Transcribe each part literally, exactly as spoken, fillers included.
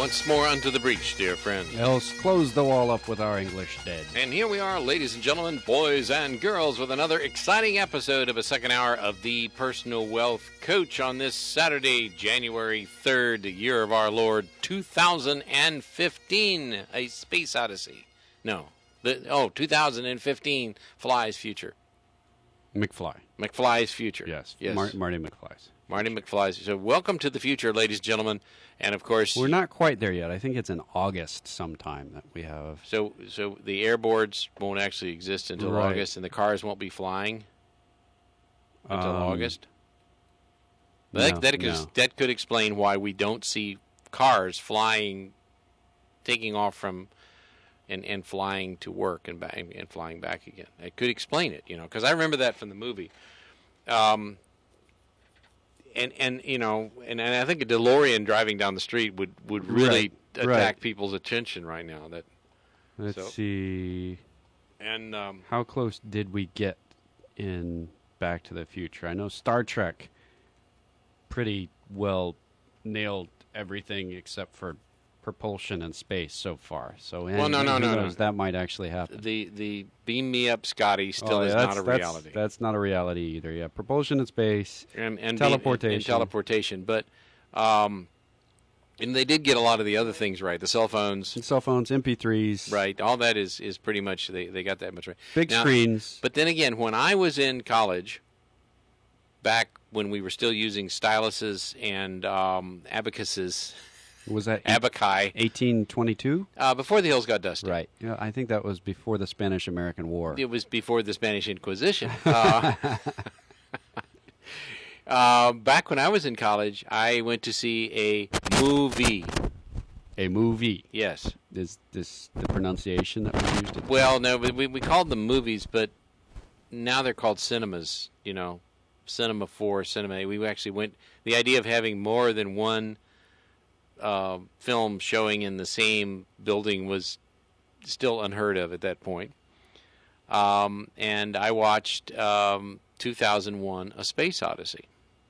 once more unto the breach, dear friend. Else close the wall up with our English dead. And here we are, ladies and gentlemen, boys and girls, with another exciting episode of a second hour of the Personal Wealth Coach on this Saturday, January third, year of our Lord, two thousand fifteen, a space odyssey. No, the, oh, two thousand fifteen, Fly's future. McFly. McFly's future. Yes, yes. Mar- Marty McFly's. Marty McFly's. So welcome to the future, ladies and gentlemen. And, of course... We're not quite there yet. I think it's in August sometime that we have... So so the airboards won't actually exist until Right. August, and the cars won't be flying until Um, August? no, That, that, could, no. that could explain why we don't see cars flying, taking off from... And, and flying to work and back, and flying back again. It could explain it, you know, because I remember that from the movie. Um, and and you know, and, and I think a DeLorean driving down the street would, would really Right, attack right. people's attention right now. That Let's so- see... and um, How close did we get in Back to the Future? I know Star Trek pretty well nailed everything except for propulsion and space so far. So, Well, no, and no, who no, knows, no. that might actually happen. the the beam me up, Scotty, still Oh, is yeah, not that's- a that's- reality. That's not a reality either. Yeah, propulsion in space. and, and teleportation. beam- and teleportation, but um, and they did get a lot of the other things right. The cell phones, Cell phones, M P threes, right? All that is is pretty much they they got that much right. big Now, screens. But then again, when I was in college, back when we were still using styluses and um, abacuses, Was that abaci, eighteen twenty-two? uh, before the hills got dusty. Right. Yeah, I think that was before the Spanish-American War. It was before the Spanish Inquisition. Uh, uh, back when I was in college, I went to see a movie. A movie. Yes. Is this the pronunciation that we used? It? Well, no, but we, we called them movies, but now they're called cinemas, you know, Cinema four, Cinema eight. We actually went, the idea of having more than one uh, film showing in the same building was still unheard of at that point. Um, and I watched um, two thousand one, A Space Odyssey,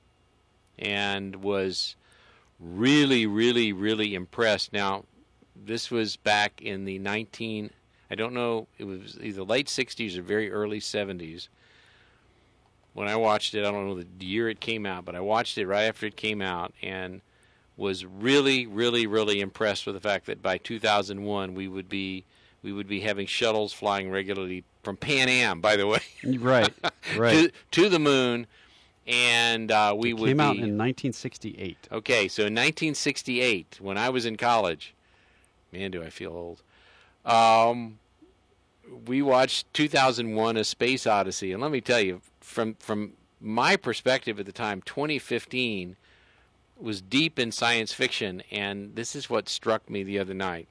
and was really, really, really impressed. Now, this was back in the nineteen, I don't know, it was either late sixties or very early seventies. When I watched it, I don't know the year it came out, but I watched it right after it came out and was really, really, really impressed with the fact that by two thousand one we would be we would be having shuttles flying regularly from Pan Am, by the way, Right. Right. to, to the moon, and uh, we it would came be out in nineteen sixty-eight. okay. So in nineteen sixty-eight, when I was in college, man, do I feel old. Um, we watched two thousand one: A Space Odyssey, and let me tell you, from from my perspective at the time, twenty fifteen was deep in science fiction, and this is what struck me the other night.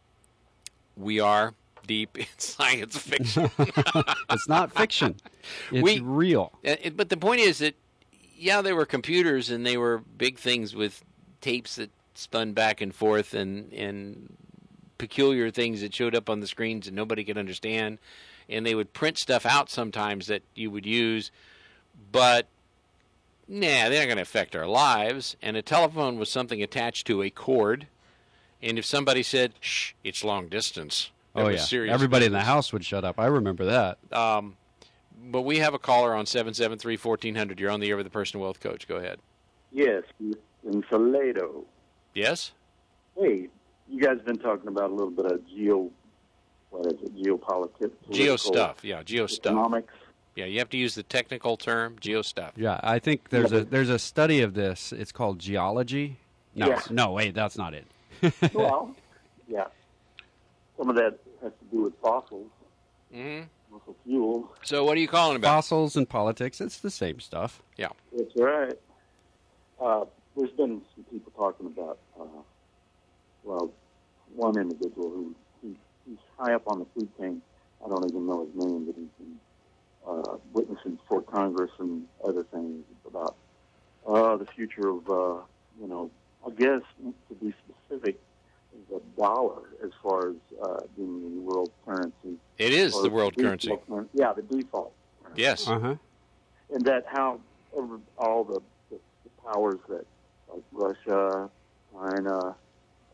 We are deep in science fiction. It's not fiction. It's We- real. Uh, it- But the point is that, yeah, they were computers and they were big things with tapes that spun back and forth and, and peculiar things that showed up on the screens and nobody could understand. And they would print stuff out sometimes that you would use, but nah, they're not going to affect our lives. And a telephone was something attached to a cord. And if somebody said, shh, it's long distance, that Oh was yeah. serious Everybody in the business. house would shut up. I remember that. Um, but we have a caller on seven seven three, one four zero zero. You're on the air with the Personal Wealth Coach. Go ahead. Yes, in Salado. Yes? Hey, you guys have been talking about a little bit of geo, what is it, geopolitics? Geo stuff. Yeah, geo stuff. Economics. Yeah, you have to use the technical term, geo stuff. Yeah, I think there's a there's a study of this. It's called geology. No, Yeah. no, wait, that's not it. Well, yeah. Some of that has to do with fossils, hmm fossil fuels. So what are you calling about? Fossils and politics, it's the same stuff. Yeah. That's right. Uh, there's been some people talking about, uh, well, one individual who he, he's high up on the food chain. I don't even know his name, but he's been uh, witnessing before Congress and other things about uh, the future of, uh, you know, I guess to be specific, the dollar as far as uh, being the world currency. It is Or the world currency. default currency. Yeah, the default currency. Yes. Uh huh. And that how every, all the, the, the powers that, like Russia, China,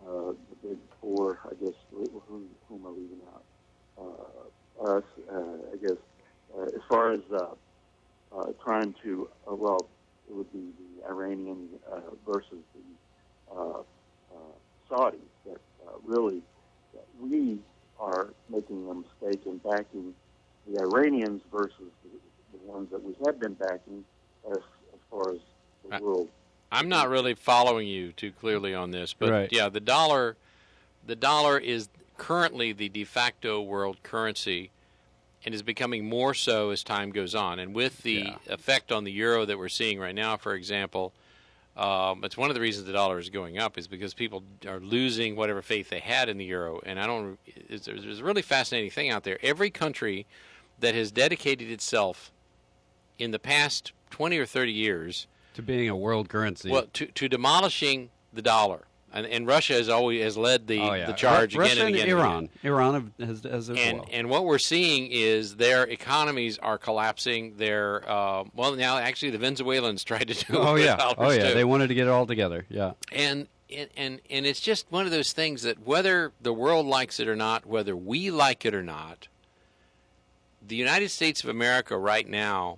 uh, the big four, I guess, who, who am I leaving out? Uh, us, uh, I guess, uh, as far as uh, uh, trying to, uh, well, it would be the Iranian uh, versus the uh, uh, Saudis, that uh, really that we are making a mistake in backing the Iranians versus the, the ones that we have been backing as, as far as the I, world. I'm not really following you too clearly on this, but right. yeah, the dollar, the dollar is currently the de facto world currency, and is becoming more so as time goes on. And with the yeah. effect on the euro that we're seeing right now, for example, um, it's one of the reasons the dollar is going up is because people are losing whatever faith they had in the euro. And I don't. It's, there's a really fascinating thing out there. Every country that has dedicated itself in the past twenty or thirty years to being a world currency, well, to to demolishing the dollar. And, and Russia has always has led the, oh, yeah. the charge Ru- again Russia and again. and Iran. And again. Iran has, has as and, well. And what we're seeing is their economies are collapsing. They're uh, well now actually the Venezuelans tried to do it. Oh with yeah, dollars oh yeah. too. They wanted to get it all together. Yeah. And and and it's just one of those things that whether the world likes it or not, whether we like it or not, the United States of America right now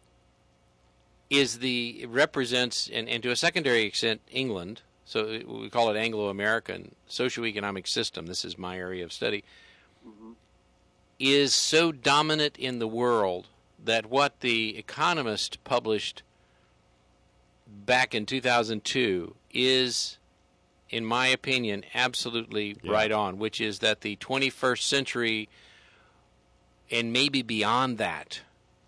is the represents and, and to a secondary extent England. So we call it Anglo-American socioeconomic system. This is my area of study. Mm-hmm. Is so dominant in the world that what the Economist published back in two thousand two is, in my opinion, absolutely yeah. right on, which is that the twenty-first century and maybe beyond that,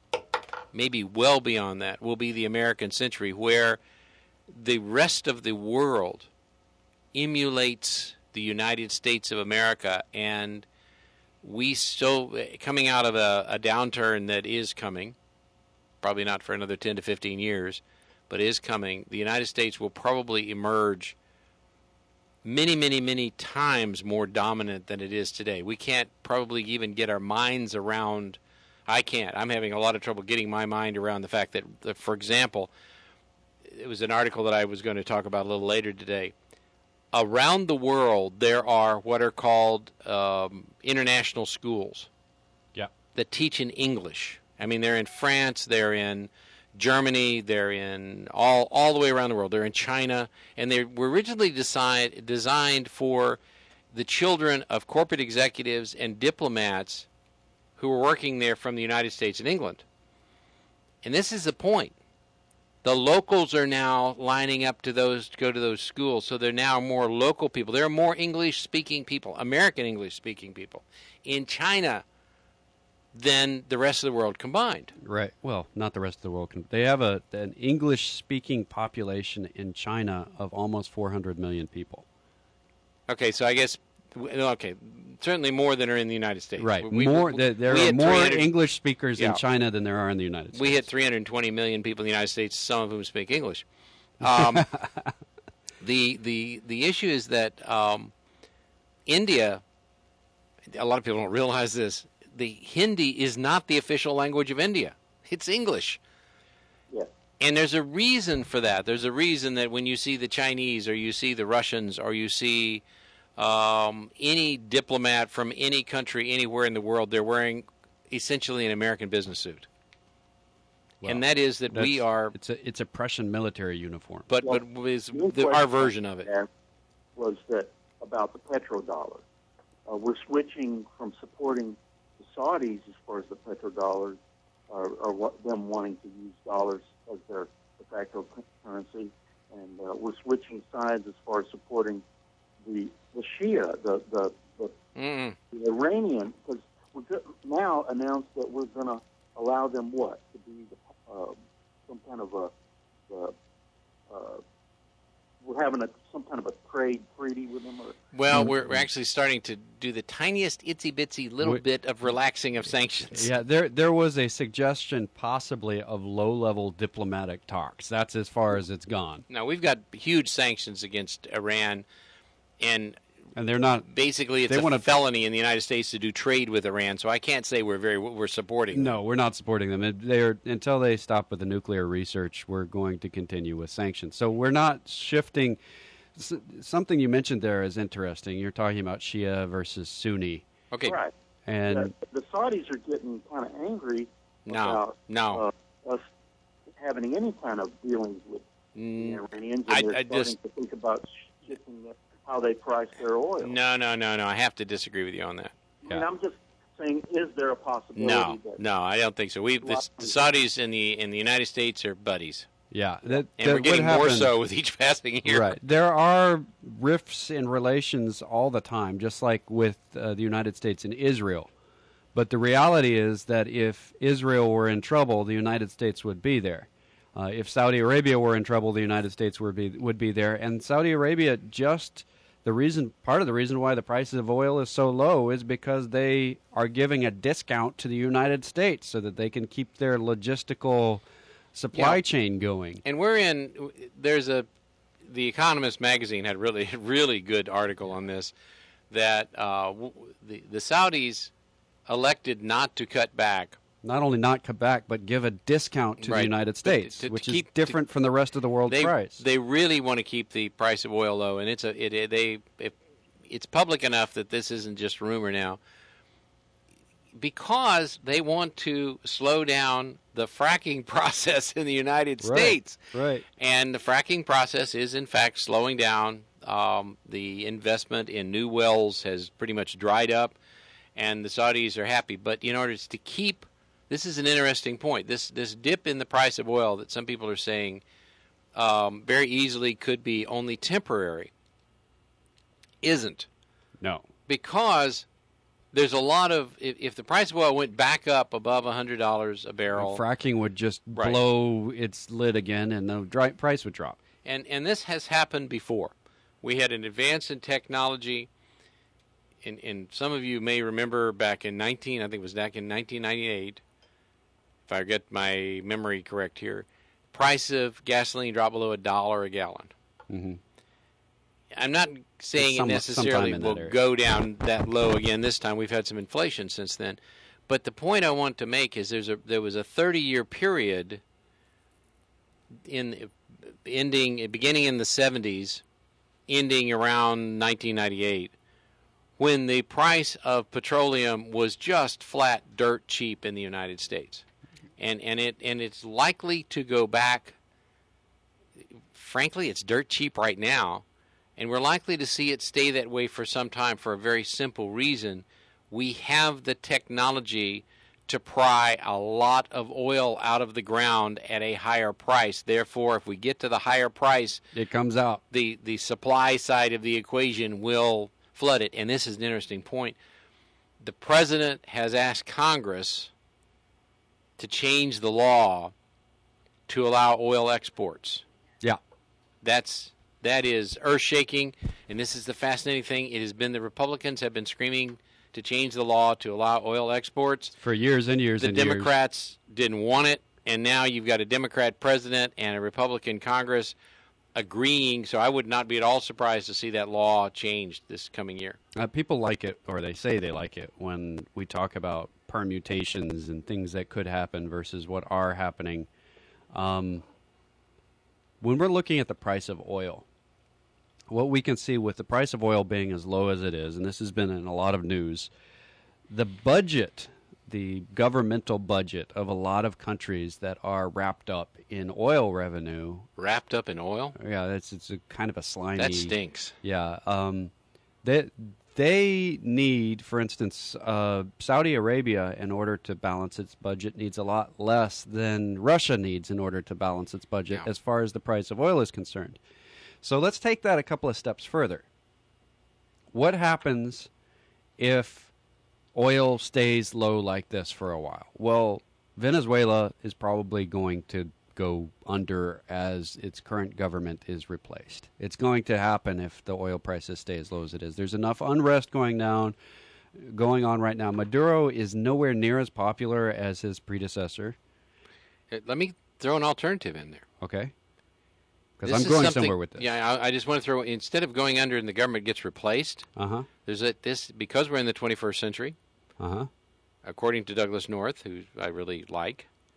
maybe well beyond that, will be the American century, where the rest of the world emulates the United States of America, and we so coming out of a, a downturn that is coming, probably not for another ten to fifteen years, but is coming. The United States will probably emerge many, many, many times more dominant than it is today. We can't probably even get our minds around. I can't. I'm having a lot of trouble getting my mind around the fact that, that for example, it was an article that I was going to talk about a little later today. Around the world, there are what are called um, international schools yeah. that teach in English. I mean, they're in France, they're in Germany, they're in all all the way around the world. They're in China, and they were originally decide, designed for the children of corporate executives and diplomats who were working there from the United States and England. And this is the point. The locals are now lining up to those to go to those schools, so they're now more local people. There are more English-speaking people, American English-speaking people, in China than the rest of the world combined. Right. Well, not the rest of the world. They have a an English-speaking population in China of almost four hundred million people. Okay, so I guess okay, certainly more than are in the United States. Right. We, more. we, there there we are more three hundred English speakers yeah. in China than there are in the United States. We hit three hundred twenty million people in the United States, some of whom speak English. Um, the the the issue is that um, India. A lot of people don't realize this. The Hindi is not the official language of India. It's English. Yeah. And there's a reason for that. There's a reason that when you see the Chinese or you see the Russians or you see um, any diplomat from any country anywhere in the world, they're wearing essentially an American business suit. Well, and that is that we are... It's a, it's a Prussian military uniform. But, well, but is the, our version of it. Was that about the petrodollar. Uh, we're switching from supporting the Saudis as far as the petrodollar, or, or what, them wanting to use dollars as their de facto currency, and uh, we're switching sides as far as supporting the the Shia, the the, the, the Iranian, because we now announced that we're going to allow them what to be uh, some kind of a uh, uh, we're having a some kind of a trade treaty with them. Or, well, we're, we're actually starting to do the tiniest itsy bitsy little we, bit of relaxing of sanctions. Yeah, there there was a suggestion possibly of low level diplomatic talks. That's as far as it's gone. Now we've got huge sanctions against Iran, and and they're not basically it's they a wanna, felony in the United States to do trade with Iran. So I can't say we're very we're supporting them. No, we're not supporting them. They're until they stop with the nuclear research. We're going to continue with sanctions. So we're not shifting. S- something you mentioned there is interesting. You're talking about Shia versus Sunni. Okay. Right. And the, the Saudis are getting kind of angry No, about no. uh, us having any kind of dealings with Mm, the Iranians, and I- they're I starting just- to think about shifting the, how they price their oil. No, no, no, no. I have to disagree with you on that. I mean, Yeah. I'm just saying, is there a possibility No, that no, I don't think so. We the, the Saudis and the in the United States are buddies, yeah, that, and that we're getting what more happens- so with each passing year. Right. There are rifts in relations all the time, just like with uh, the United States and Israel. But the reality is that if Israel were in trouble, the United States would be there. Uh, if Saudi Arabia were in trouble, the United States would be would be there. And Saudi Arabia, just the reason, part of the reason why the prices of oil is so low is because they are giving a discount to the United States so that they can keep their logistical supply Yeah. chain going. And we're in. There's a. The Economist magazine had really really good article on this. That uh, w- the the Saudis elected not to cut back. Not only not cut back, but give a discount to Right. the United But States, to- to which keep- is different from the rest of the world They price. they really want to keep the price of oil low, and it's a it, it they it, it's public enough that this isn't just rumor now. Because they want to slow down the fracking process in the United Right. States. Right. And the fracking process is, in fact, slowing down. Um, the investment in new wells has pretty much dried up, and the Saudis are happy. But in order to keep, this is an interesting point. This this dip in the price of oil that some people are saying um, very easily could be only temporary, isn't, No. because there's a lot of if, if the price of oil went back up above one hundred dollars a barrel. Fracking would just Right. blow its lid again, and the dry price would drop. And and this has happened before. We had an advance in technology. And, and some of you may remember back in nineteen, I think it was back in nineteen ninety-eight, if I get my memory correct here, price of gasoline dropped below a dollar a gallon. Mm-hmm. I'm not saying Some- it necessarily sometime in that will area. go down that low again this time. We've had some inflation since then. But the point I want to make is there's a there was a thirty-year period in ending beginning in the seventies, ending around nineteen ninety-eight, when the price of petroleum was just flat dirt cheap in the United States. And and it and it's likely to go back. Frankly, it's dirt cheap right now. And we're likely to see it stay that way for some time for a very simple reason. We have the technology to pry a lot of oil out of the ground at a higher price. Therefore, if we get to the higher price, It comes out. the, the supply side of the equation will flood it. And this is an interesting point. The president has asked Congress to change the law to allow oil exports. Yeah. That's that is earth-shaking, and this is the fascinating thing. It has been the Republicans have been screaming to change the law to allow oil exports. For years and years The and years. Democrats didn't want it, and now you've got a Democrat president and a Republican Congress agreeing. So I would not be at all surprised to see that law changed this coming year. Uh, people like it, or they say they like it, when we talk about permutations and things that could happen versus what are happening. Um, when we're looking at the price of oil, what we can see with the price of oil being as low as it is, and this has been in a lot of news, the budget, the governmental budget of a lot of countries that are wrapped up in oil revenue, Wrapped up in oil? yeah, it's it's a kind of a slimy. That stinks. Yeah, um, they they need, for instance, uh, Saudi Arabia, in order to balance its budget, needs a lot less than Russia needs in order to balance its budget, Yeah. as far as the price of oil is concerned. So let's take that a couple of steps further. What happens if oil stays low like this for a while? Well, Venezuela is probably going to go under as its current government is replaced. It's going to happen if the oil prices stay as low as it is. There's enough unrest going down, going on right now. Maduro is nowhere near as popular as his predecessor. Uh, Let me throw an alternative in there. Okay, because This I'm is going something- somewhere with this. Yeah, I, I just want to throw, instead of going under and the government gets replaced, Uh huh. there's a, this, because we're in the twenty-first century, Uh huh. according to Douglas North, who I really like,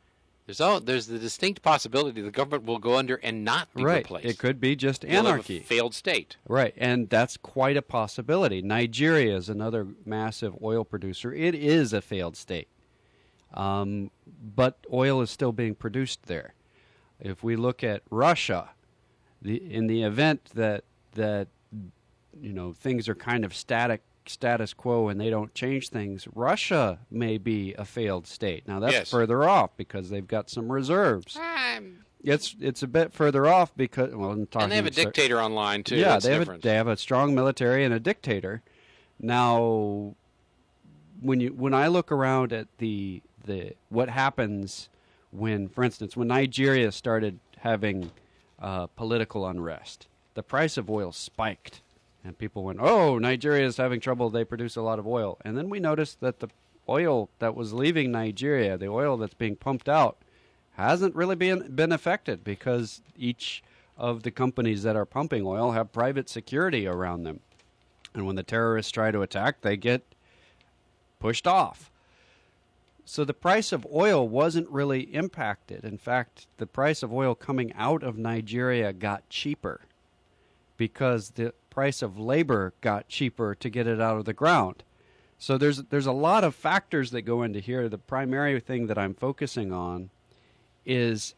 There's all there's the distinct possibility the government will go under and not be right. replaced. It could be just You'll anarchy. have a failed state. Right, and that's quite a possibility. Nigeria is another massive oil producer. It is a failed state. Um, but oil is still being produced there. If we look at Russia, the in the event that that you know things are kind of static, status quo, and they don't change things, Russia may be a failed state. Now that's Yes. further off because they've got some reserves. Um, It's it's a bit further off because well, I'm talking and they have a cer- dictator online too. Yeah, That's they have a, different. they have a strong military and a dictator. Now, when you when I look around at the the what happens when, for instance, when Nigeria started having uh, political unrest, the price of oil spiked, and people went, "Oh, Nigeria is having trouble. They produce a lot of oil." And then we noticed that the oil that was leaving Nigeria, the oil that's being pumped out, hasn't really been been affected because each of the companies that are pumping oil have private security around them. And when the terrorists try to attack, they get pushed off. So the price of oil wasn't really impacted. In fact, the price of oil coming out of Nigeria got cheaper because the price of labor got cheaper to get it out of the ground. So there's there's a lot of factors that go into here. The primary thing that I'm focusing on is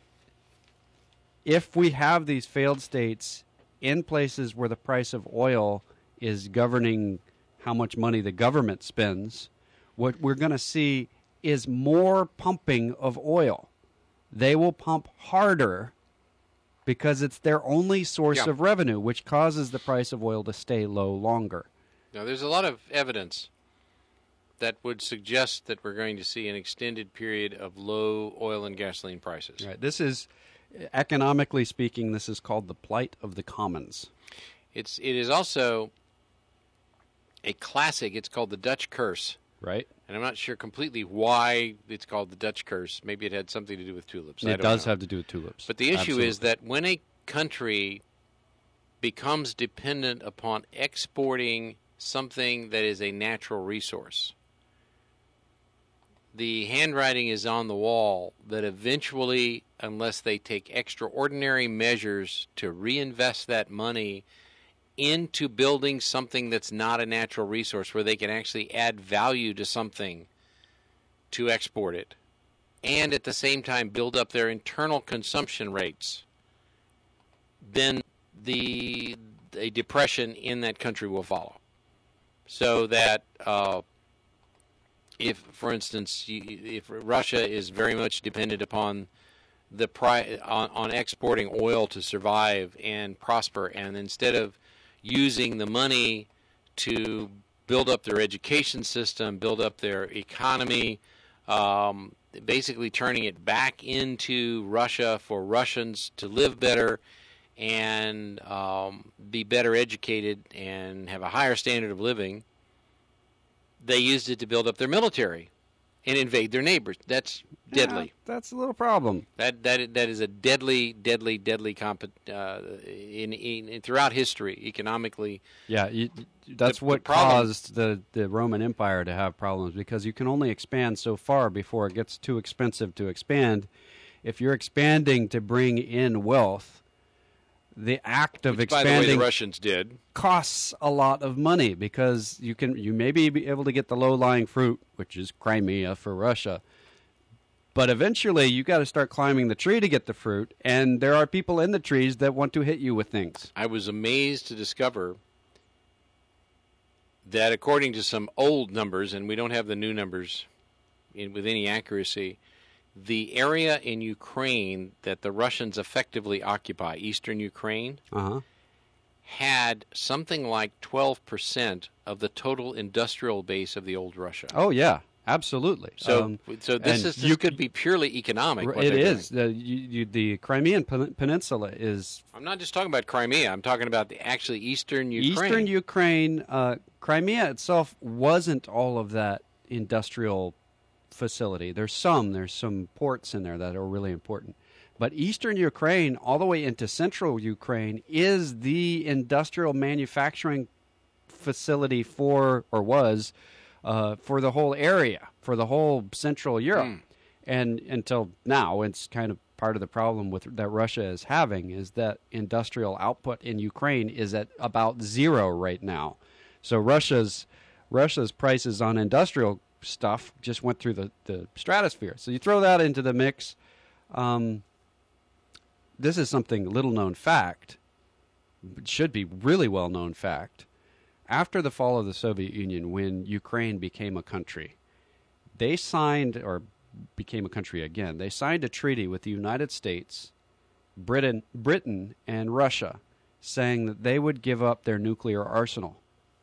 if we have these failed states in places where the price of oil is governing how much money the government spends, what we're going to see is more pumping of oil. They will pump harder because it's their only source Yeah. of revenue, which causes the price of oil to stay low longer. Now, there's a lot of evidence that would suggest that we're going to see an extended period of low oil and gasoline prices. Right. This is, economically speaking, this is called the plight of the commons. It's it is also a classic. It's called the Dutch curse, Right? and I'm not sure completely why it's called the Dutch curse. Maybe it had something to do with tulips. I It don't does know. have to do with tulips. But the issue Absolutely. is that when a country becomes dependent upon exporting something that is a natural resource, the handwriting is on the wall that eventually, unless they take extraordinary measures to reinvest that money into building something that's not a natural resource, where they can actually add value to something to export it, and at the same time build up their internal consumption rates, then the a depression in that country will follow. So that uh, if, for instance, if Russia is very much dependent upon the pri- on, on exporting oil to survive and prosper, and instead of using the money to build up their education system, build up their economy, um, basically turning it back into Russia for Russians to live better and um, be better educated and have a higher standard of living, they used it to build up their military and invade their neighbors. That's deadly. Yeah, that's a little problem. That that that is a deadly, deadly, deadly comp uh, in, in, in throughout history, economically. Yeah, you, that's The- what the problem- caused the, the Roman Empire to have problems, because you can only expand so far before it gets too expensive to expand. If you're expanding to bring in wealth, the act of Which, by the way, expanding the Russians did. costs a lot of money, because you can you may be able to get the low-lying fruit, which is Crimea for Russia, but eventually you got to start climbing the tree to get the fruit, and there are people in the trees that want to hit you with things. I was amazed to discover that, according to some old numbers, and we don't have the new numbers in, with any accuracy, the area in Ukraine that the Russians effectively occupy, eastern Ukraine, Uh-huh. had something like twelve percent of the total industrial base of the old Russia. Oh yeah, absolutely. So, Um, so this and is this you- could be purely economic. What it they're is. doing. The, you, you, the Crimean pen- Peninsula is I'm not just talking about Crimea. I'm talking about the actually eastern Ukraine. Eastern Ukraine. Uh, Crimea itself wasn't all of that industrial facility. There's some. There's some ports in there that are really important. But Eastern Ukraine, all the way into Central Ukraine, is the industrial manufacturing facility for, or was, uh, for the whole area, for the whole Central Europe. Mm. And until now, it's kind of part of the problem with that Russia is having is that industrial output in Ukraine is at about zero right now. So Russia's Russia's prices on industrial stuff just went through the, the stratosphere. So you throw that into the mix. Um, this is something little-known fact. It should be really well-known fact. After the fall of the Soviet Union, when Ukraine became a country, they signed, or became a country again, they signed a treaty with the United States, Britain, Britain, and Russia, saying that they would give up their nuclear arsenal.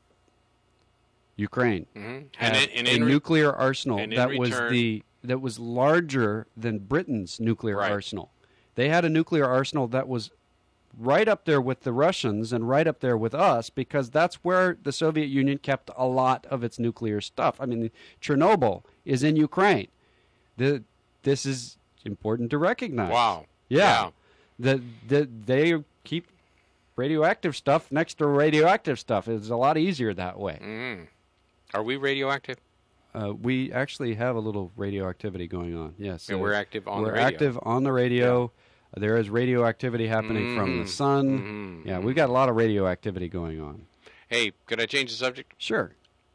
Ukraine Mm-hmm. had And in- and a in re- nuclear arsenal and in that was return- the that was larger than Britain's nuclear Right. arsenal. They had a nuclear arsenal that was right up there with the Russians and right up there with us, because that's where the Soviet Union kept a lot of its nuclear stuff. I mean, Chernobyl is in Ukraine. The, this is important to recognize. Wow. Yeah. The, the, they keep radioactive stuff next to radioactive stuff. It's a lot easier that way. Mm. Are we radioactive? Uh, we actually have a little radioactivity going on. Yes. And uh, we're active on we're the radio. active on the radio. There is radioactivity happening from the Mhm. sun. Mhm. Yeah, we've got a lot of radioactivity going on. Hey, could I change the subject? Sure.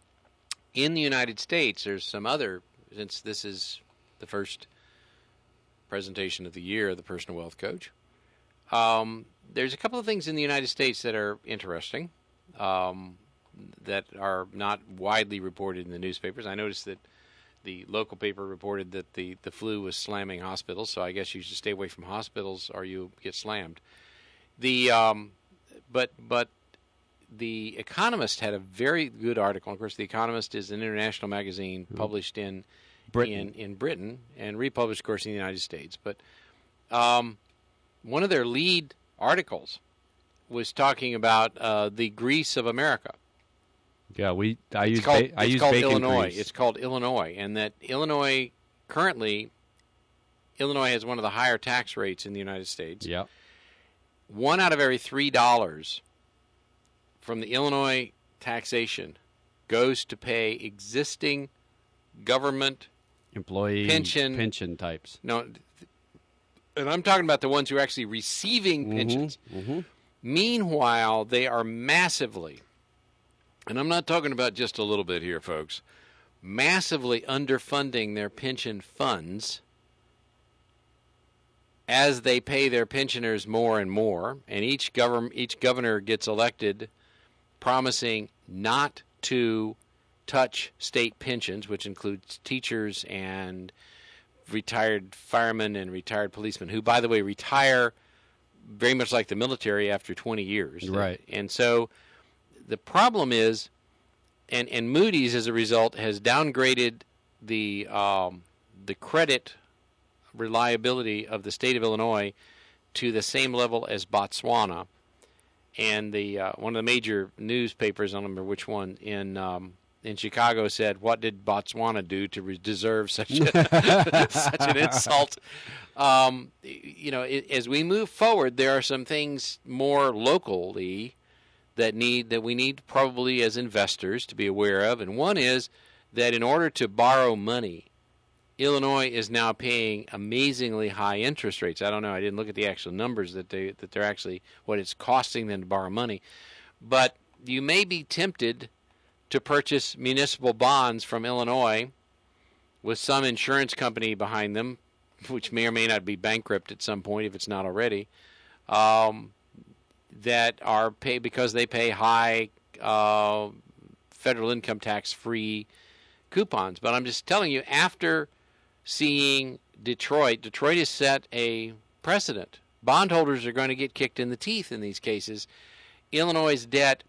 In the United States, there's some other, since this is the first presentation of the year of the Personal Wealth Coach, um, there's a couple of things in the United States that are interesting, um, that are not widely reported in the newspapers. I noticed that the local paper reported that the, the flu was slamming hospitals, so I guess you should stay away from hospitals or you get slammed. The um, but but the Economist had a very good article. Of course, the Economist is an international magazine published in Britain. in in Britain and republished, of course, in the United States. But um, one of their lead articles was talking about uh, the Greece of America. Yeah, we. I It's use. called, ba- I it's use called bacon Illinois. grease. It's called Illinois, and that Illinois currently, Illinois has one of the higher tax rates in the United States. Yeah. One out of every three dollars from the Illinois taxation goes to pay existing government. Employee Pension- pension types. No, and I'm talking about the ones who are actually receiving pensions. Mm-hmm. Meanwhile, they are massively, and I'm not talking about just a little bit here, folks, massively underfunding their pension funds as they pay their pensioners more and more, and each government, each governor gets elected promising not to touch state pensions, which includes teachers and retired firemen and retired policemen, who, by the way, retire very much like the military after twenty years. Right. And so the problem is, and, and Moody's, as a result, has downgraded the um, the credit reliability of the state of Illinois to the same level as Botswana. And the uh, one of the major newspapers, I don't remember which one, in um, in Chicago said, "What did Botswana do to re- deserve such a, such an insult?" Um, you know, it, as we move forward, there are some things more locally that need that we need probably as investors to be aware of, and one is that in order to borrow money, Illinois is now paying amazingly high interest rates. I don't know. I didn't look at the actual numbers that they that they're actually what it's costing them to borrow money, but you may be tempted to purchase municipal bonds from Illinois with some insurance company behind them, which may or may not be bankrupt at some point if it's not already, um, that are paid because they pay high uh, federal income tax free coupons. But I'm just telling you, after seeing Detroit, Detroit has set a precedent. Bondholders are going to get kicked in the teeth in these cases. Illinois' debt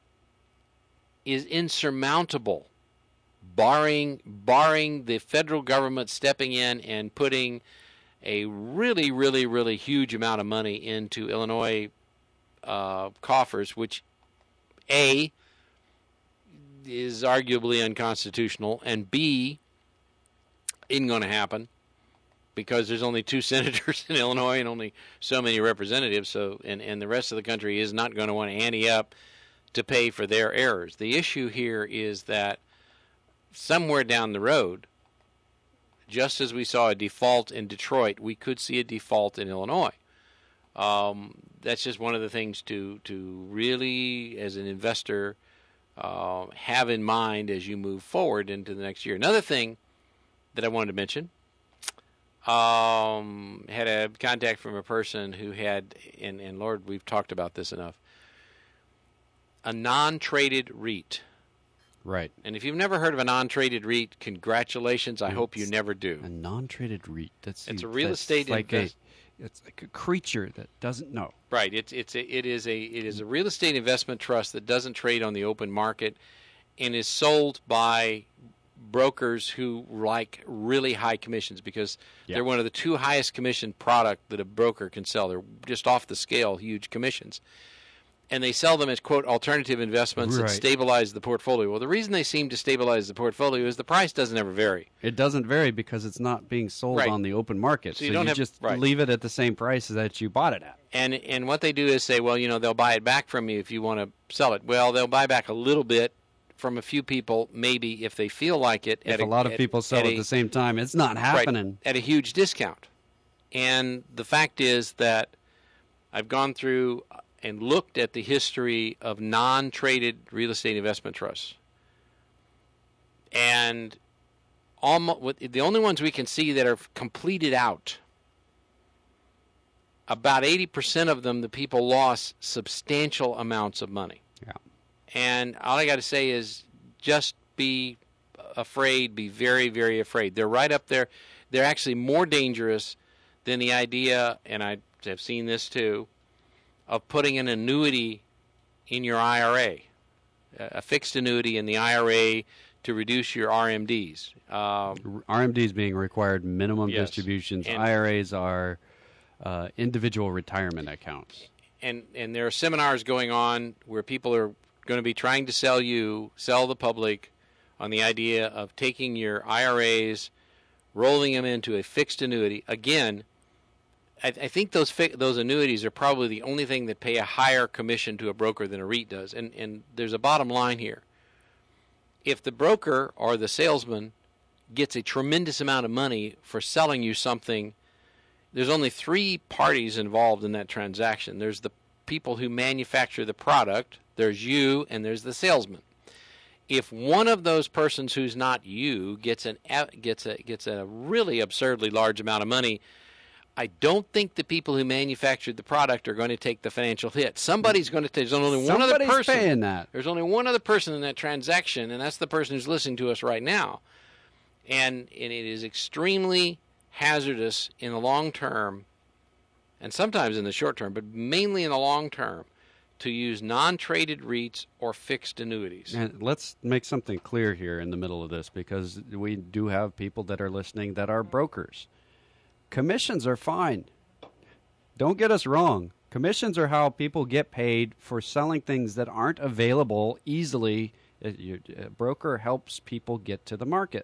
is insurmountable, barring barring the federal government stepping in and putting a really, really, really huge amount of money into Illinois uh, coffers, which A, is arguably unconstitutional, and B, isn't going to happen because there's only two senators in Illinois and only so many representatives, so and, and the rest of the country is not going to want to ante up to pay for their errors. The issue here is that somewhere down the road, just as we saw a default in Detroit, we could see a default in Illinois. Um, that's just one of the things to to really, as an investor, uh, have in mind as you move forward into the next year. Another thing that I wanted to mention, um, had a contact from a person who had, and, and Lord, we've talked about this enough, a non-traded REIT. Right. And if you've never heard of a non-traded REIT, congratulations. I It's hope you never do. A non-traded REIT. That's It's the- a real that's estate like invest- a, it's like a creature that doesn't know. Right. It's it's a, it is a it is a real estate investment trust that doesn't trade on the open market and is sold by brokers who like really high commissions because Yeah. they're one of the two highest commission product that a broker can sell. They're just off the scale, huge commissions. And they sell them as, quote, alternative investments Right. that stabilize the portfolio. Well, the reason they seem to stabilize the portfolio is the price doesn't ever vary. It doesn't vary because it's not being sold Right. on the open market. So So you you, don't have- just right. leave it at the same price that you bought it at. And and what they do is say, well, you know, they'll buy it back from you if you want to sell it. Well, they'll buy back a little bit from a few people, maybe if they feel like it. If at a lot of at- people sell at at a- the same time, it's not right, happening. at a huge discount. And the fact is that I've gone through and looked at the history of non-traded real estate investment trusts. And almost, the only ones we can see that are completed out, about eighty percent of them, the people lost substantial amounts of money. Yeah. And all I got to say is just be afraid, be very, very afraid. They're right up there. They're actually more dangerous than the idea, and I have seen this too, of putting an annuity in your I R A, a fixed annuity in the I R A to reduce your R M Ds. Um, R M Ds being required minimum Yes. distributions. And- I R As are uh, individual retirement accounts. and and there are seminars going on where people are going to be trying to sell you, sell the public, on the idea of taking your I R As, rolling them into a fixed annuity. Again, I, I think those fi- those annuities are probably the only thing that pay a higher commission to a broker than a REIT does. And and there's a bottom line here. If the broker or the salesman gets a tremendous amount of money for selling you something, there's only three parties involved in that transaction. There's the people who manufacture the product, there's you, and there's the salesman. If one of those persons who's not you gets an gets a gets a really absurdly large amount of money, I don't think the people who manufactured the product are going to take the financial hit. Somebody's going to take. There's only one other Somebody's person paying that. There's only one other person in that transaction, and that's the person who's listening to us right now. And, and it is extremely hazardous in the long term, and sometimes in the short term, but mainly in the long term, to use non-traded REITs or fixed annuities. And let's make something clear here in the middle of this, because we do have people that are listening that are brokers. Commissions are fine. Don't get us wrong. Commissions are how people get paid for selling things that aren't available easily. A a broker helps people get to the market.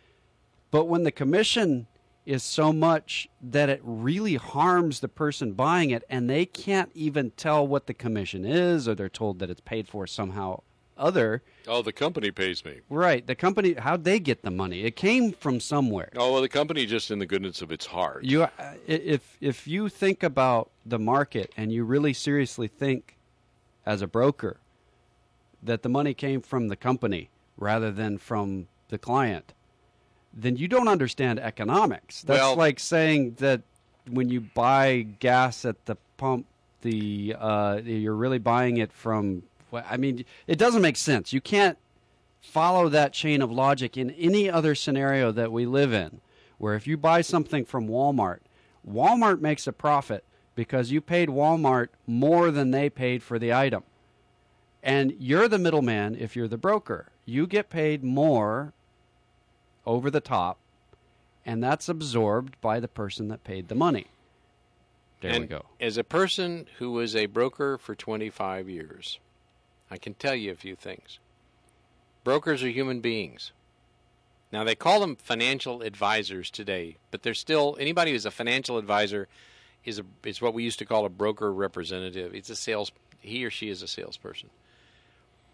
But when the commission is so much that it really harms the person buying it, and they can't even tell what the commission is, or they're told that it's paid for somehow other. Oh, the company pays me. Right. The company, how'd they get the money? It came from somewhere. Oh, well, the company just in the goodness of its heart. You, uh, if if you think about the market and you really seriously think, as a broker, that the money came from the company rather than from the client, then you don't understand economics. That's Well- like saying that when you buy gas at the pump, the uh, you're really buying it from. well, I mean, it doesn't make sense. You can't follow that chain of logic in any other scenario that we live in, where if you buy something from Walmart, Walmart makes a profit because you paid Walmart more than they paid for the item. And you're the middleman if you're the broker. You get paid more over the top, and that's absorbed by the person that paid the money. There and we go. As a person who was a broker for twenty-five years, I can tell you a few things. Brokers are human beings. Now, they call them financial advisors today, but they're still, anybody who's a financial advisor is a, is what we used to call a broker representative. It's a sales, he or she is a salesperson.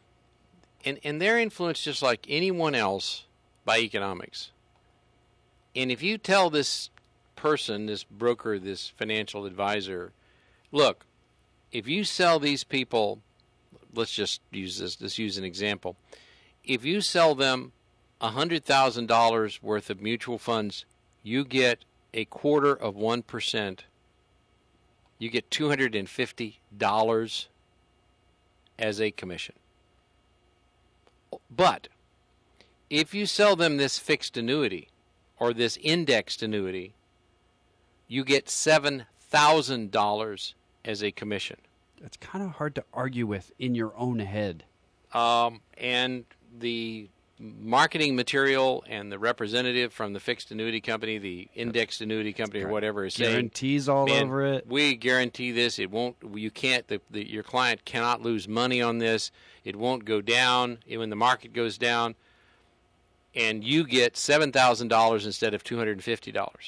And, and they're influenced just like anyone else by economics. And if you tell this person, this broker, this financial advisor, look, if you sell these people, let's just use this, let's use an example. If you sell them one hundred thousand dollars worth of mutual funds, you get a quarter of one percent. You get two hundred fifty dollars as a commission. But if you sell them this fixed annuity or this indexed annuity, you get seven thousand dollars as a commission. It's kind of hard to argue with in your own head. Um, and the marketing material and the representative from the fixed annuity company, the indexed annuity company or whatever, is saying guarantees all over it. We guarantee this. It won't. You can't. The, the, your client cannot lose money on this. It won't go down when the market goes down. And you get seven thousand dollars instead of two hundred and fifty dollars.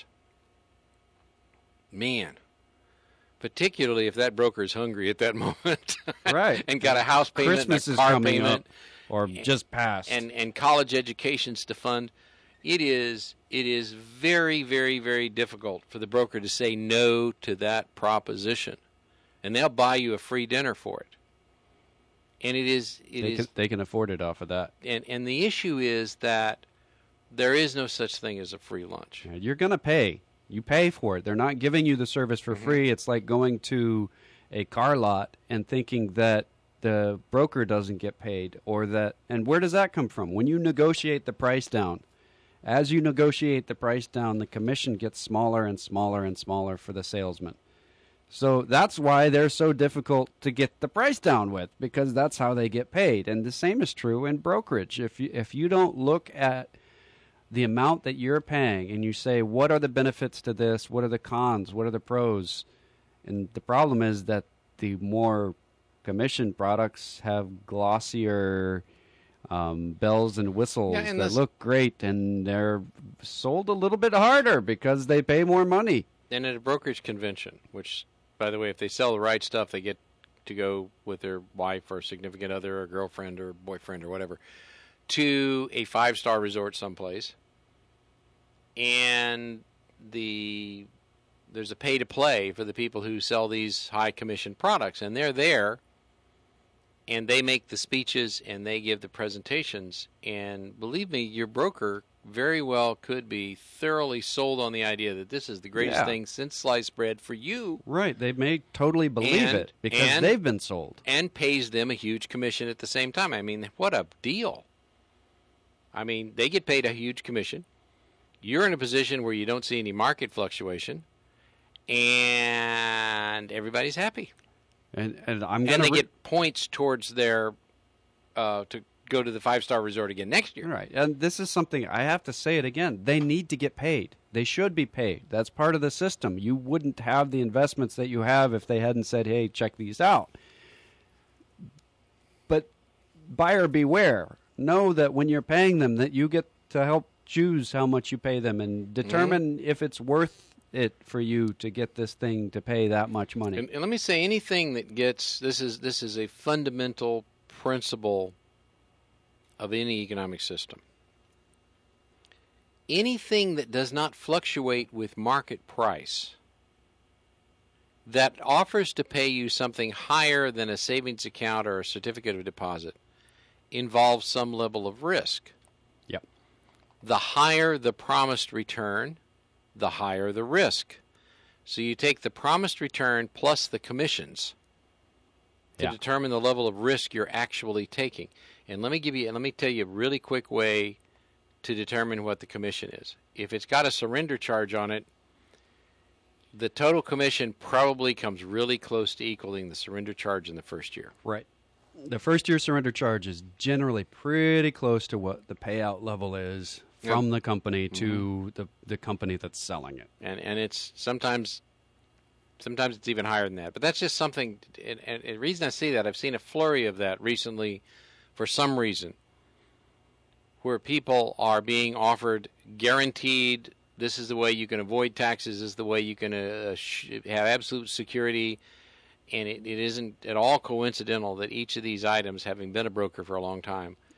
Man. Particularly if that broker is hungry at that moment, right? And got a house payment, Christmas and a is car coming payment, up, or just passed, and and college educations to fund. It is it is very very very difficult for the broker to say no to that proposition, and they'll buy you a free dinner for it. And it is it they is can, they can afford it off of that. And and the issue is that there is no such thing as a free lunch. You're going to pay. You pay for it. They're not giving you the service for mm-hmm. free. It's like going to a car lot and thinking that the broker doesn't get paid, or that. And where does that come from? When you negotiate the price down, as you negotiate the price down, the commission gets smaller and smaller and smaller for the salesman. So that's why they're so difficult to get the price down with, because that's how they get paid. And the same is true in brokerage. If you, if you don't look at the amount that you're paying and you say, what are the benefits to this? What are the cons? What are the pros? And the problem is that the more commission products have glossier um, bells and whistles yeah, and that look great, and they're sold a little bit harder because they pay more money. And at a brokerage convention, which, by the way, if they sell the right stuff, they get to go with their wife or significant other or girlfriend or boyfriend or whatever to a five-star resort someplace, and the there's a pay-to-play for the people who sell these high-commission products, and they're there, and they make the speeches, and they give the presentations, and believe me, your broker very well could be thoroughly sold on the idea that this is the greatest yeah. thing since sliced bread for you. Right, they may totally believe and, it because and, they've been sold. And pays them a huge commission at the same time. I mean, what a deal. I mean, they get paid a huge commission. You're in a position where you don't see any market fluctuation, and everybody's happy. And and I'm gonna and they re- get points towards their uh, to go to the five-star resort again next year. Right, and this is something I have to say it again. They need to get paid. They should be paid. That's part of the system. You wouldn't have the investments that you have if they hadn't said, "Hey, check these out." But buyer beware. Know that when you're paying them, that you get to help choose how much you pay them and determine mm-hmm. if it's worth it for you to get this thing to pay that much money. And, and let me say, anything that gets this is this is a fundamental principle of any economic system. Anything that does not fluctuate with market price, that offers to pay you something higher than a savings account or a certificate of deposit, involves some level of risk. Yep. The higher the promised return, the higher the risk. So you take the promised return plus the commissions to yeah. determine the level of risk you're actually taking. And let me give you, let me tell you a really quick way to determine what the commission is. If it's got a surrender charge on it, the total commission probably comes really close to equaling the surrender charge in the first year. Right. The first year surrender charge is generally pretty close to what the payout level is from yep. the company to mm-hmm. the the company that's selling it. And and it's sometimes sometimes it's even higher than that. But that's just something, and, and the reason I see that, I've seen a flurry of that recently for some reason, where people are being offered guaranteed, this is the way you can avoid taxes, this is the way you can uh, sh- have absolute security. And it, it isn't at all coincidental that each of these items, having been a broker for a long time,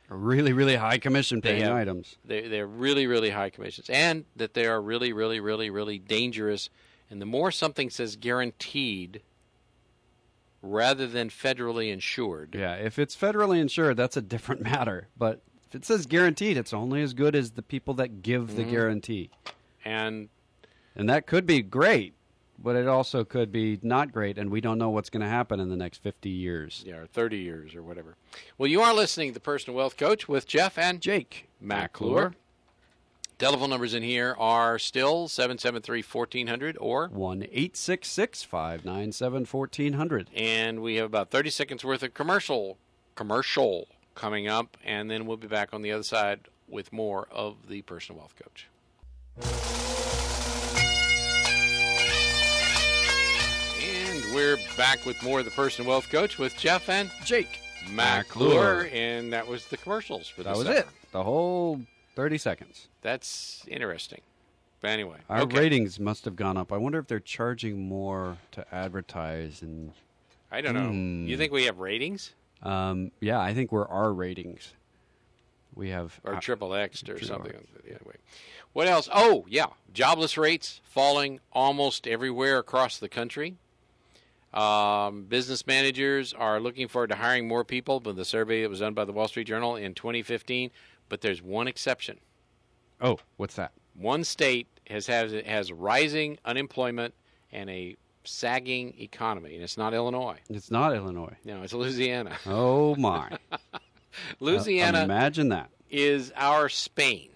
Really, really high commission They paying have- items. They, they're really, really high commissions, and that they are really, really, really, really dangerous. And the more something says guaranteed rather than federally insured, Yeah, if it's federally insured, that's a different matter. But if it says guaranteed, it's only as good as the people that give the Mhm. guarantee. and And that could be great, but it also could be not great, and we don't know what's going to happen in the next fifty years. yeah, or thirty years or whatever. Well, you are listening to the Personal Wealth Coach with Jeff and Jake McClure. Telephone numbers in here are still seven seven three, fourteen hundred or, one eight six six, five nine seven, fourteen hundred. and we have about thirty seconds worth of commercial commercial coming up, and then we'll be back on the other side with more of the Personal Wealth Coach. And we're back with more of the Personal Wealth Coach with Jeff and Jake McClure, and that was the commercials for That this was hour. it. The whole thirty seconds. That's interesting. But anyway, Our okay. ratings must have gone up. I wonder if they're charging more to advertise. And I don't know. Hmm. You think we have ratings um, yeah, I think we're our ratings. We have or uh, triple X or triple something? X. Anyway, what else? Oh, yeah, jobless rates falling almost everywhere across the country. Um, business managers are looking forward to hiring more people, but the survey that was done by the Wall Street Journal in twenty fifteen. But there's one exception. Oh, what's that? One state has has, has rising unemployment and a sagging economy, and it's not Illinois. It's not Illinois. No, it's Louisiana. Oh my! Louisiana Uh, imagine that. is our Spain.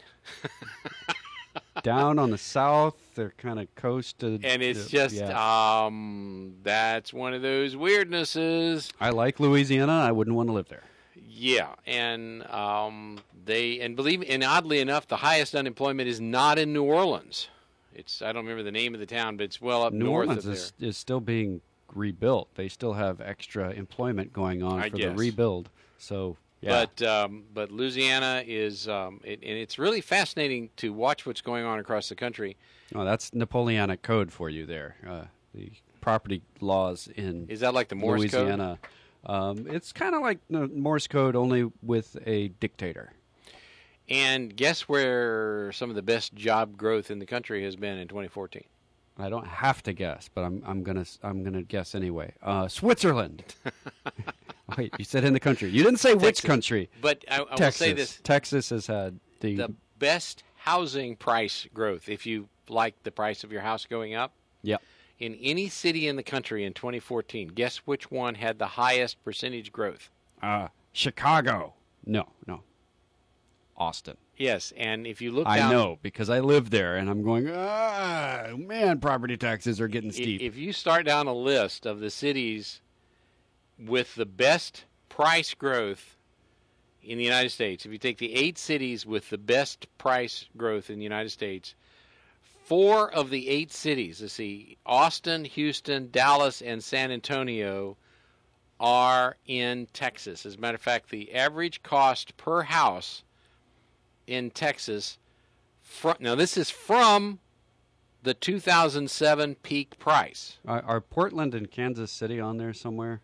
Down on the south, they're kind of coasted, And it's uh, just, yeah. um, that's one of those weirdnesses. I like Louisiana. I wouldn't want to live there. Yeah, and um, they, and believe, and oddly enough, the highest unemployment is not in New Orleans. It's, I don't remember the name of the town, but it's well up New north Orleans of is, there. is still being rebuilt. They still have extra employment going on I for guess. the rebuild. So, yeah. But um, but Louisiana is, um, it, and it's really fascinating to watch what's going on across the country. Oh, that's Napoleonic code for you there. Uh, the property laws in Is that like the Morse code? Louisiana. Um, it's kind of like the Morse code, only with a dictator. And guess where some of the best job growth in the country has been in twenty fourteen? I don't have to guess, but I'm I'm gonna I'm gonna guess anyway. Uh, Switzerland. Wait, you said in the country. You didn't say which Texas. country. But I, I will Texas. say this. Texas has had the, The best housing price growth, if you like the price of your house going up, Yep. in any city in the country in twenty fourteen, guess which one had the highest percentage growth? uh, Chicago. No, no. Austin. Yes, and if you look I down, know because I live there, and I'm going. Ah, man, property taxes are getting i- steep. if you start down a list of the cities with the best price growth in the United States, if you take the eight cities with the best price growth in the United States, four of the eight cities, let's see, Austin, Houston, Dallas, and San Antonio are in Texas. As a matter of fact, the average cost per house in Texas, fr- now this is from the two thousand seven peak price. Are, are Portland and Kansas City on there somewhere?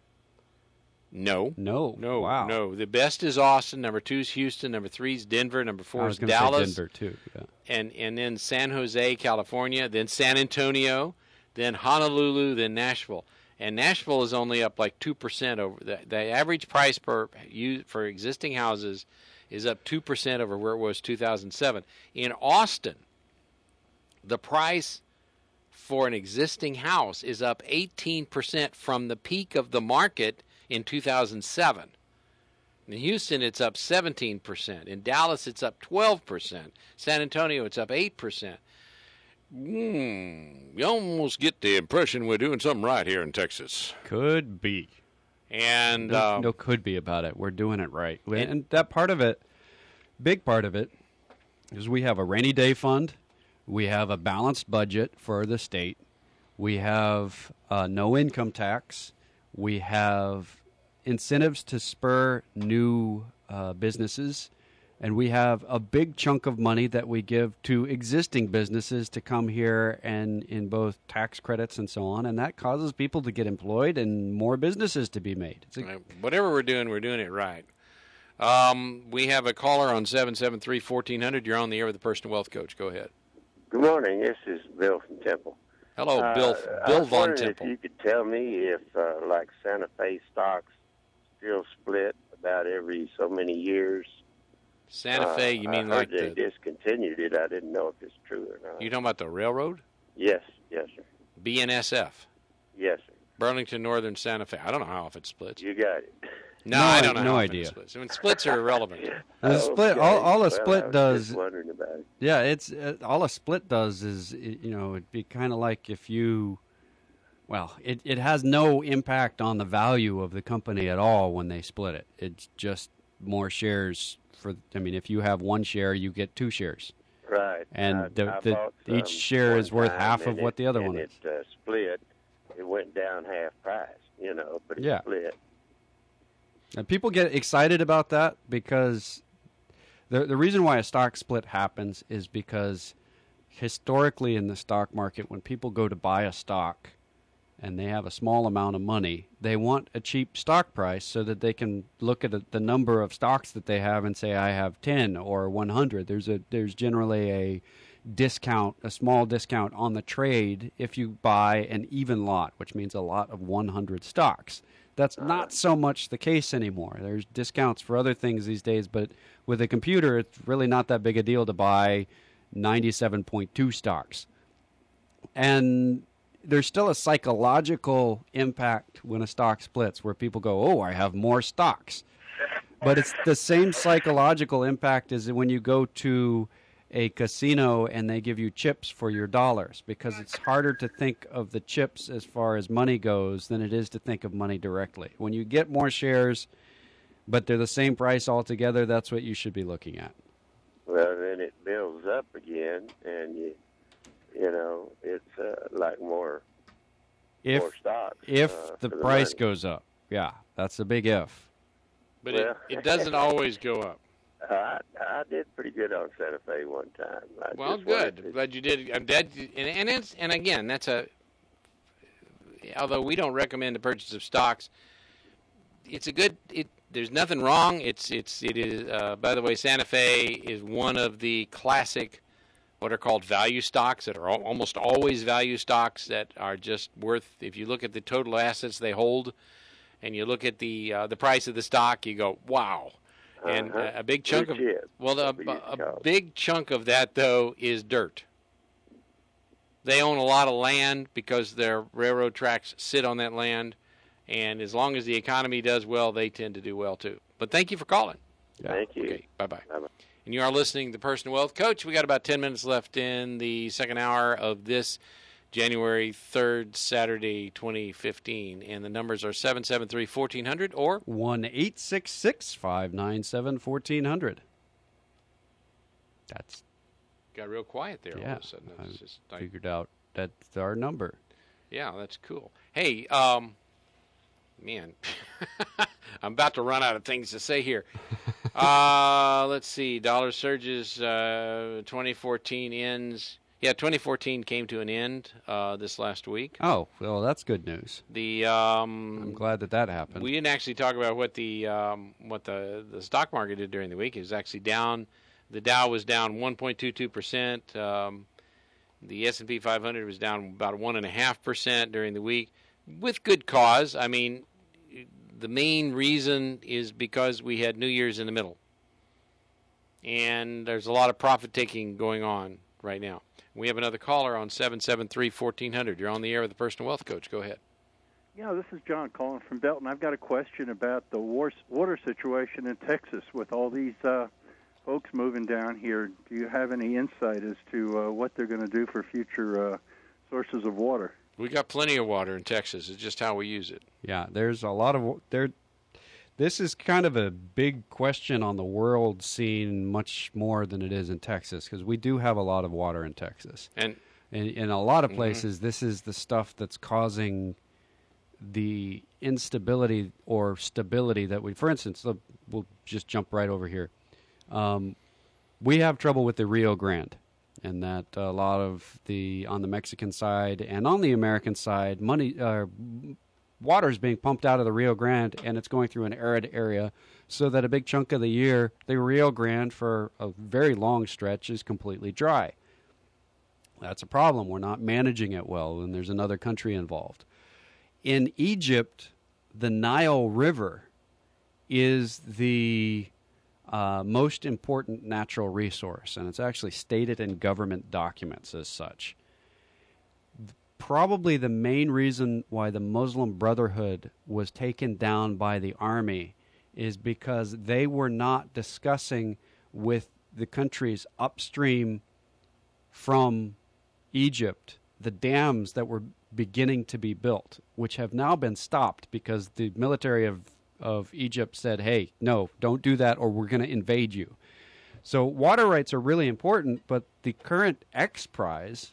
No. No. No, Wow. no. The best is Austin. Number two is Houston. Number three is Denver. Number I four was is gonna Dallas. say Denver too. Yeah. And and then San Jose, California. Then San Antonio. Then Honolulu. Then Nashville. And Nashville is only up like two percent over the, the average price per u- for existing houses is up two percent over where it was two thousand seven. In Austin, the price for an existing house is up eighteen percent from the peak of the market in two thousand seven. In Houston, it's up seventeen percent. In Dallas, it's up twelve percent. San Antonio, it's up eight percent. Mm, you almost get the impression we're doing something right here in Texas. Could be. And No, uh, no could be about it. We're doing it right. We- And- and that part of it, big part of it, is we have a rainy day fund. We have a balanced budget for the state. We have uh, no income tax. We have incentives to spur new uh, businesses. And we have a big chunk of money that we give to existing businesses to come here and in both tax credits and so on. And that causes people to get employed and more businesses to be made. It's a, whatever we're doing, we're doing it right. Um, we have a caller on seven seven three, fourteen hundred. You're on the air with the Personal Wealth Coach. Go ahead. Good morning. This is Bill from Temple. Hello, uh, Bill. I Bill was Von wondering Temple. if you could tell me if, uh, like Santa Fe stocks still split about every so many years. Santa Fe, you uh, mean I like heard they the... discontinued it. I didn't know if it's true or not. You talking about the railroad? Yes, yes, sir. B N S F. Yes, sir. Burlington Northern Santa Fe. I don't know how often it splits. You got it. No, No, I don't know no how often idea. it splits. I mean, splits are irrelevant. The split, all, all a Well, split I was does, just wondering about it. yeah, it's uh, all a split does is, it, you know, it'd be kind of like if you, well, it, it has no impact on the value of the company at all when they split it. It's just more shares for, I mean, if you have one share, you get two shares. Right. And I, the, I the, bought each some share one is worth time, half of and what it- the other and one it, is. uh, split. It went down half price, you know, but it Yeah. split. And people get excited about that because the the reason why a stock split happens is because historically in the stock market, when people go to buy a stock and they have a small amount of money, they want a cheap stock price so that they can look at a, the number of stocks that they have and say, I have ten or one hundred. There's a there's generally a discount, a small discount on the trade if you buy an even lot, which means a lot of one hundred stocks. That's not so much the case anymore. There's discounts for other things these days, but with a computer, it's really not that big a deal to buy ninety-seven point two stocks. And there's still a psychological impact when a stock splits where people go, oh, I have more stocks. But it's the same psychological impact as when you go to a casino and they give you chips for your dollars, because it's harder to think of the chips as far as money goes than it is to think of money directly. When you get more shares, but they're the same price altogether, that's what you should be looking at. Well, then it builds up again, and you, you know, it's uh, like more, If more stocks. if uh, the for price money. goes up, yeah, that's a big if. But Well- it, it doesn't always go up. I, I did pretty good on Santa Fe one time. I Well, just wanted good. to- Glad you did. I'm glad you, and and it's, and again, that's a. Although we don't recommend the purchase of stocks, it's a good. It there's nothing wrong. It's it's it is. Uh, by the way, Santa Fe is one of the classic, what are called value stocks that are al- almost always value stocks that are just worth. If you look at the total assets they hold, and you look at the uh, the price of the stock, you go, wow. And Uh-huh. a, a big chunk of Blue chip, well, a, what we used to a call it. big chunk of that though is dirt. They own a lot of land because their railroad tracks sit on that land, and as long as the economy does well, they tend to do well too. But thank you for calling. Yeah. Thank you. Okay, bye bye. Bye-bye. And you are listening to the Personal Wealth Coach. We got about ten minutes left in the second hour of this January third, Saturday, twenty fifteen, and the numbers are seven seven three, fourteen hundred or one eight six six, five nine seven, fourteen hundred. That's, got real quiet there all yeah, of a sudden. I It's just, I, figured out that's our number. yeah, that's cool. Hey, um, man, I'm about to run out of things to say here. uh, let's see. Dollar surges. Uh, twenty fourteen ends. Yeah, twenty fourteen came to an end uh, this last week. Oh, well, that's good news. The I'm um, glad that that happened. we didn't actually talk about what the um, what the the stock market did during the week. It was actually down. The Dow was down one point two two percent. Um, the S and P five hundred was down about one and a half percent during the week, with good cause. I mean, the main reason is because we had New Year's in the middle, and there's a lot of profit taking going on right now. We have another caller on seven seven three, fourteen hundred. You're on the air with the Personal Wealth Coach. Go ahead. Yeah, this is John calling from Belton. I've got a question about the war, water situation in Texas with all these uh, folks moving down here. Do you have any insight as to uh, what they're going to do for future uh, sources of water? We got plenty of water in Texas. It's just how we use it. Yeah, there's a lot of there. This is kind of a big question on the world scene, much more than it is in Texas, because we do have a lot of water in Texas, And and in a lot of Mhm. places, this is the stuff that's causing the instability or stability that we. For instance, look, we'll just jump right over here. Um, we have trouble with the Rio Grande, and that a lot of the on the Mexican side and on the American side, money uh, water is being pumped out of the Rio Grande, and it's going through an arid area, so that a big chunk of the year, the Rio Grande, for a very long stretch, is completely dry. That's a problem. We're not managing it well, and there's another country involved. In Egypt, the Nile River is the uh, most important natural resource, and it's actually stated in government documents as such. Probably the main reason why the Muslim Brotherhood was taken down by the army is because they were not discussing with the countries upstream from Egypt the dams that were beginning to be built, which have now been stopped because the military of, of Egypt said, hey, no, don't do that or we're going to invade you. So water rights are really important, but the current X Prize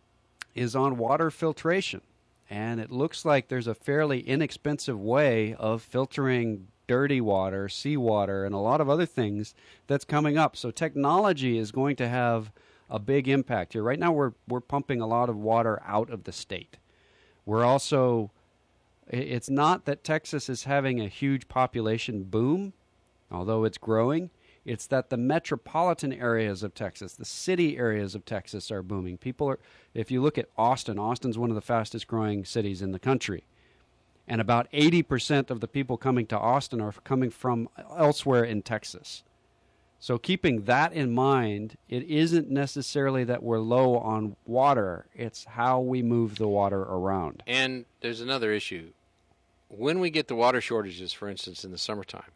is on water filtration. And it looks like there's a fairly inexpensive way of filtering dirty water, seawater, and a lot of other things that's coming up. So technology is going to have a big impact here. Right now we're we're pumping a lot of water out of the state. We're also, it's not that Texas is having a huge population boom, although it's growing. It's that the metropolitan areas of Texas, the city areas of Texas are booming. People are, if you look at Austin, Austin's one of the fastest growing cities in the country. And about eighty percent of the people coming to Austin are coming from elsewhere in Texas. So keeping that in mind, it isn't necessarily that we're low on water. It's how we move the water around. And there's another issue. When we get the water shortages, for instance, in the summertime,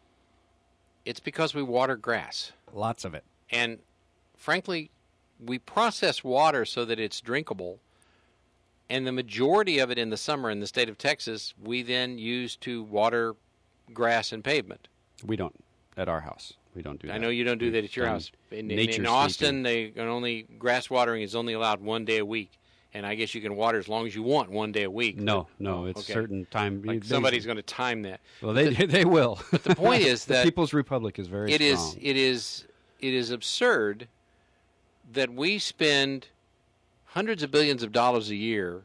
it's because we water grass. Lots of it. And frankly, we process water so that it's drinkable. And the majority of it in the summer in the state of Texas, we then use to water grass and pavement. We don't at our house. We don't do that. I know you don't do We've that at your done house. In, in, nature in Austin, speaking. they can only grass watering is only allowed one day a week. And I guess you can water as long as you want one day a week. No, but, no, oh, it's okay. certain time. Like they, somebody's going to time that. Well, they the, they will. But the point is the that People's Republic is very it strong. is it is it is absurd that we spend hundreds of billions of dollars a year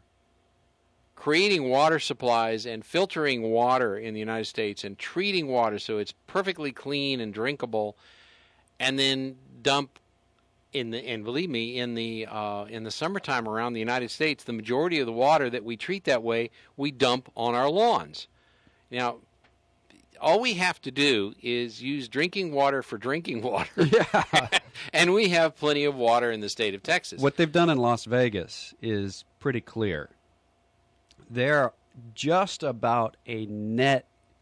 creating water supplies and filtering water in the United States and treating water so it's perfectly clean and drinkable, and then dump in the and believe me in the uh, in the summertime around the United States, the majority of the water that we treat that way we dump on our lawns. Now, all we have to do is use drinking water for drinking water. Yeah. And we have plenty of water in the state of Texas. What they've done in Las Vegas is pretty clear. They're just about a net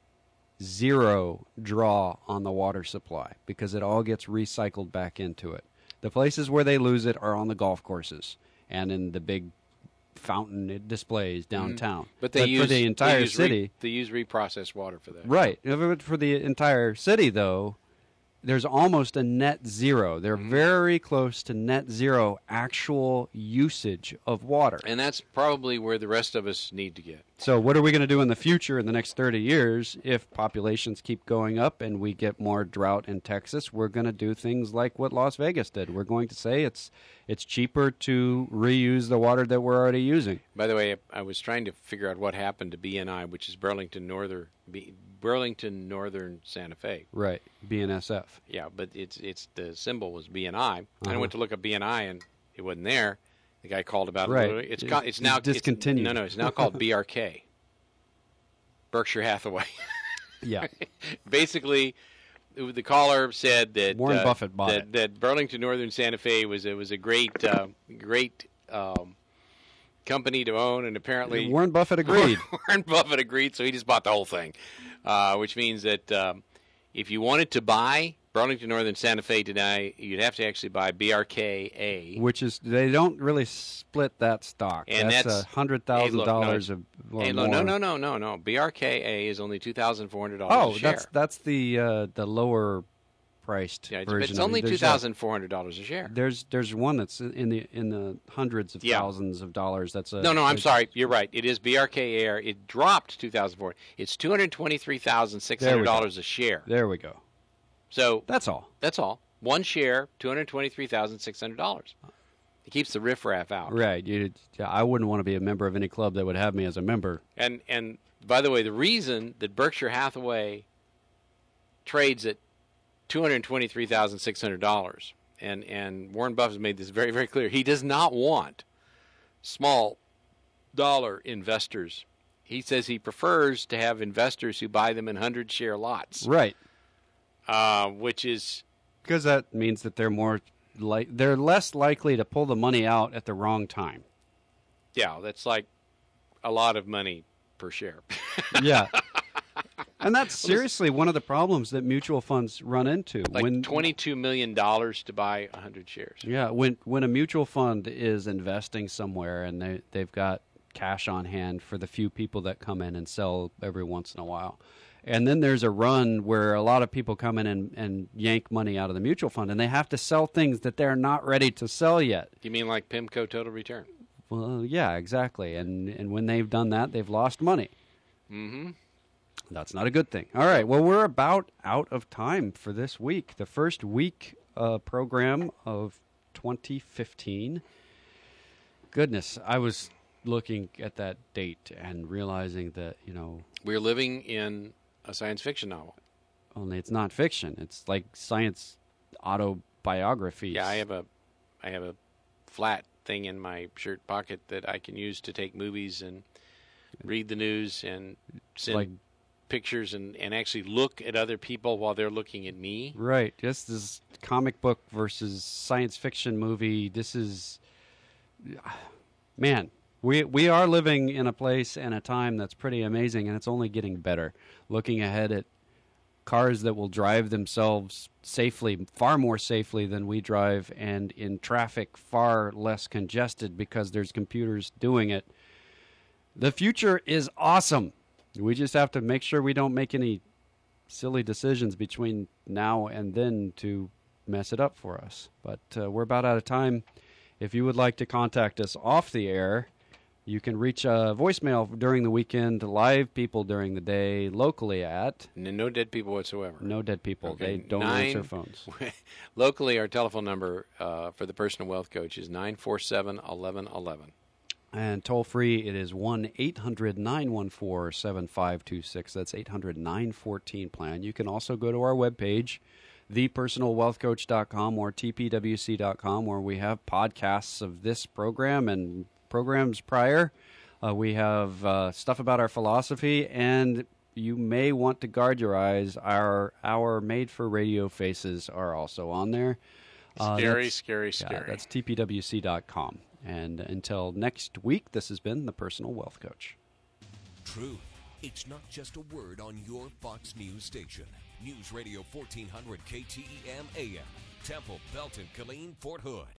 zero draw on the water supply because it all gets recycled back into it. The places where they lose it are on the golf courses and in the big fountain displays downtown. Mm-hmm. But they but use for the entire they use city. Re, they use reprocessed water for that. Right. For the entire city, though, there's almost a net zero. They're Mm-hmm. very close to net zero actual usage of water. And that's probably where the rest of us need to get. So what are we going to do in the future in the next thirty years if populations keep going up and we get more drought in Texas? We're going to do things like what Las Vegas did. We're going to say it's it's cheaper to reuse the water that we're already using. By the way, I was trying to figure out what happened to B N I, which is Burlington Northern B, Burlington Northern Santa Fe. Right, B N S F. Yeah, but it's it's the symbol was B N I. Uh-huh. I went to look up B N I and it wasn't there. The guy called about Right. it. It's It's- co- it's now it's discontinued. It's, no, no, it's now called B R K. Berkshire Hathaway. Yeah. Basically, the caller said that Warren uh, Buffett bought that, it. that Burlington Northern Santa Fe was it was a great uh, great um, company to own, and apparently Warren Buffett agreed. Warren Buffett agreed, so he just bought the whole thing, uh, which means that um, if you wanted to buy Burlington Northern Santa Fe today, you'd have to actually buy B R K A. Which is, they don't really split that stock. And that's that's- a hundred thousand dollars of well, Hey, look, more. no, no, no, no, no. B R K A is only two thousand four hundred dollars Oh, a share. that's that's the uh, the lower priced yeah, it's, version. it's of it. only There's two a- thousand four hundred dollars a share. There's there's one that's in the in the hundreds of Yeah. thousands of dollars. That's a No, no, I'm a- sorry. You're right. It is B R K A. It dropped two thousand four. It's two hundred twenty-three thousand six hundred dollars a share. There we go. So That's all. that's all. One share, two hundred twenty-three thousand six hundred dollars. It keeps the riffraff out. Right. You, I wouldn't want to be a member of any club that would have me as a member. And and by the way, the reason that Berkshire Hathaway trades at two hundred twenty-three thousand six hundred dollars, and, and Warren Buffett has made this very, very clear, he does not want small dollar investors. He says he prefers to have investors who buy them in hundred-share lots. Right. Uh, which is... Because that means that they're more like they're less likely to pull the money out at the wrong time. Yeah, that's like a lot of money per share. Yeah. And that's seriously one of the problems that mutual funds run into. Like when twenty-two million dollars to buy one hundred shares. Yeah, when when a mutual fund is investing somewhere and they, they've got cash on hand for the few people that come in and sell every once in a while. And then there's a run where a lot of people come in and, and yank money out of the mutual fund, and they have to sell things that they're not ready to sell yet. You mean like PIMCO Total Return? Well, yeah, exactly. And and when they've done that, they've lost money. Mm-hmm. That's not a good thing. All right, well, we're about out of time for this week, the first week uh, program of twenty fifteen. Goodness, I was looking at that date and realizing that, you know... We're living in a science fiction novel. Only it's not fiction. It's like science autobiographies. Yeah, I have a, I have a flat thing in my shirt pocket that I can use to take movies and read the news and send like, pictures and, and actually look at other people while they're looking at me. Right. Just this comic book versus science fiction movie. This is, man, we we are living in a place and a time that's pretty amazing, and it's only getting better. Looking ahead at cars that will drive themselves safely, far more safely than we drive, and in traffic far less congested because there's computers doing it. The future is awesome. We just have to make sure we don't make any silly decisions between now and then to mess it up for us. But uh, we're about out of time. If you would like to contact us off the air, you can reach a voicemail during the weekend, live people during the day, locally at... No dead people whatsoever. No dead people. Okay. They don't Nine, answer phones. Locally, our telephone number uh, for the Personal Wealth Coach is nine four seven, eleven eleven. And toll-free, it is one eight hundred nine one four seven five two six. That's eight hundred nine one four plan. You can also go to our webpage, the personal wealth coach dot com or T P W C dot com, where we have podcasts of this program and programs prior. Uh, we have uh, stuff about our philosophy, and you may want to guard your eyes. Our our made-for-radio faces are also on there. Uh, scary, scary, scary. Yeah, that's T P W C dot com. And until next week, this has been the Personal Wealth Coach. Truth. It's not just a word on your Fox News station. News Radio fourteen hundred K T E M A M. Temple, Belton, Killeen, Fort Hood.